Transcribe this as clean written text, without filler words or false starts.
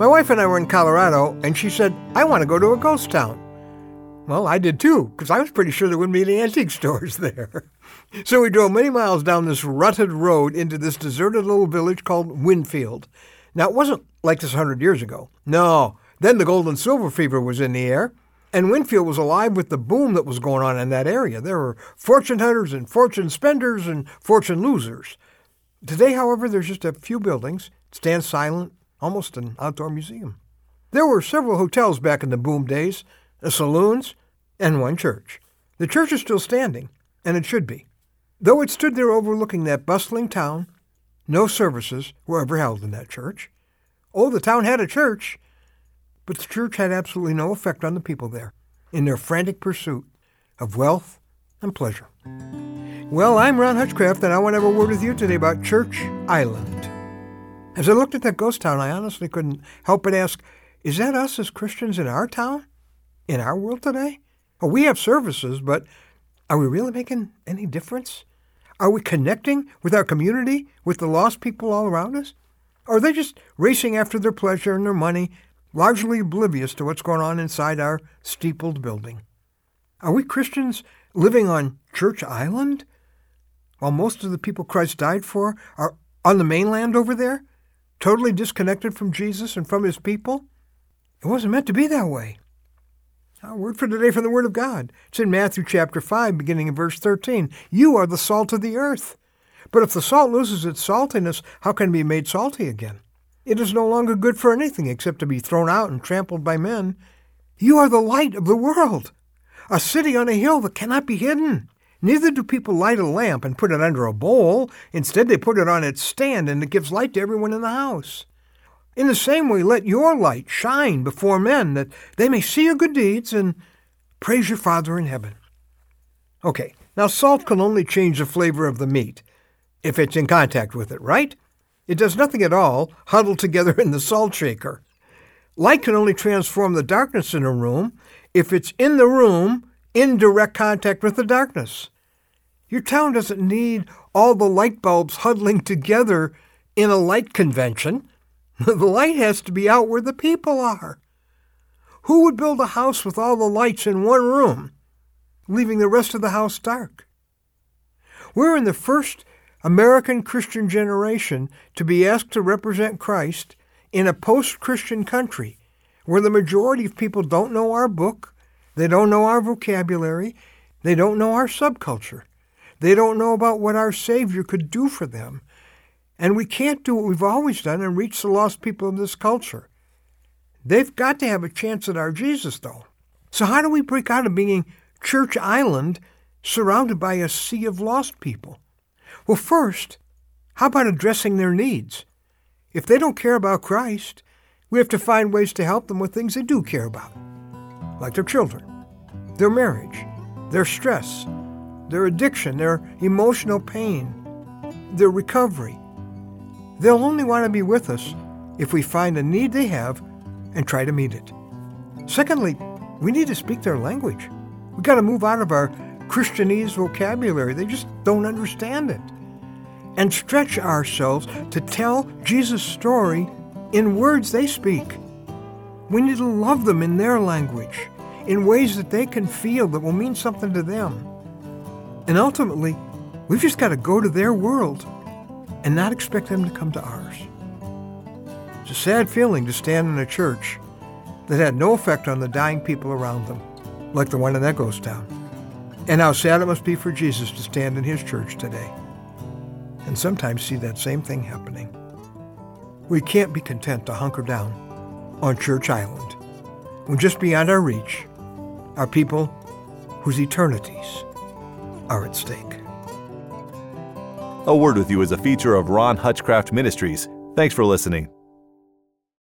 My wife and I were in Colorado, and she said, I want to go to a ghost town. Well, I did too, because I was pretty sure there wouldn't be any antique stores there. So we drove many miles down this rutted road into this deserted little village called Winfield. Now, it wasn't like this 100 years ago. No, then the gold and silver fever was in the air, and Winfield was alive with the boom that was going on in that area. There were fortune hunters and fortune spenders and fortune losers. Today, however, there's just a few buildings. It stands silent, almost an outdoor museum. There were several hotels back in the boom days, saloons, and one church. The church is still standing, and it should be. Though it stood there overlooking that bustling town, no services were ever held in that church. Oh, the town had a church, but the church had absolutely no effect on the people there in their frantic pursuit of wealth and pleasure. Well, I'm Ron Hutchcraft, and I want to have a word with you today about Church Island. As I looked at that ghost town, I honestly couldn't help but ask, is that us as Christians in our town? In our world today? Well, we have services, but are we really making any difference? Are we connecting with our community, with the lost people all around us? Or are they just racing after their pleasure and their money, largely oblivious to what's going on inside our steepled building? Are we Christians living on Church Island, while most of the people Christ died for are on the mainland over there, totally disconnected from Jesus and from his people? It wasn't meant to be that way. Our word for today from the Word of God. It's in Matthew chapter 5, beginning in verse 13. You are the salt of the earth. But if the salt loses its saltiness, how can it be made salty again? It is no longer good for anything except to be thrown out and trampled by men. You are the light of the world, a city on a hill that cannot be hidden. Neither do people light a lamp and put it under a bowl. Instead, they put it on its stand, and it gives light to everyone in the house. In the same way, let your light shine before men, that they may see your good deeds and praise your Father in heaven. Okay, now salt can only change the flavor of the meat if it's in contact with it, right? It does nothing at all huddled together in the salt shaker. Light can only transform the darkness in a room if it's in the room in direct contact with the darkness. Your town doesn't need all the light bulbs huddling together in a light convention. The light has to be out where the people are. Who would build a house with all the lights in one room, leaving the rest of the house dark? We're in the first American Christian generation to be asked to represent Christ in a post-Christian country where the majority of people don't know our book, they don't know our vocabulary, they don't know our subculture, they don't know about what our Savior could do for them. And we can't do what we've always done and reach the lost people of this culture. They've got to have a chance at our Jesus, though. So how do we break out of being Church Island surrounded by a sea of lost people? Well, first, how about addressing their needs? If they don't care about Christ, we have to find ways to help them with things they do care about, like their children, their marriage, their stress, their addiction, their emotional pain, their recovery. They'll only want to be with us if we find a need they have and try to meet it. Secondly, we need to speak their language. We've got to move out of our Christianese vocabulary. They just don't understand it. And stretch ourselves to tell Jesus' story in words they speak. We need to love them in their language, in ways that they can feel that will mean something to them. And ultimately, we've just got to go to their world and not expect them to come to ours. It's a sad feeling to stand in a church that had no effect on the dying people around them, like the one in that ghost town. And how sad it must be for Jesus to stand in his church today and sometimes see that same thing happening. We can't be content to hunker down on Church Island when just beyond our reach are people whose eternities are at stake. A Word with You is a feature of Ron Hutchcraft Ministries. Thanks for listening.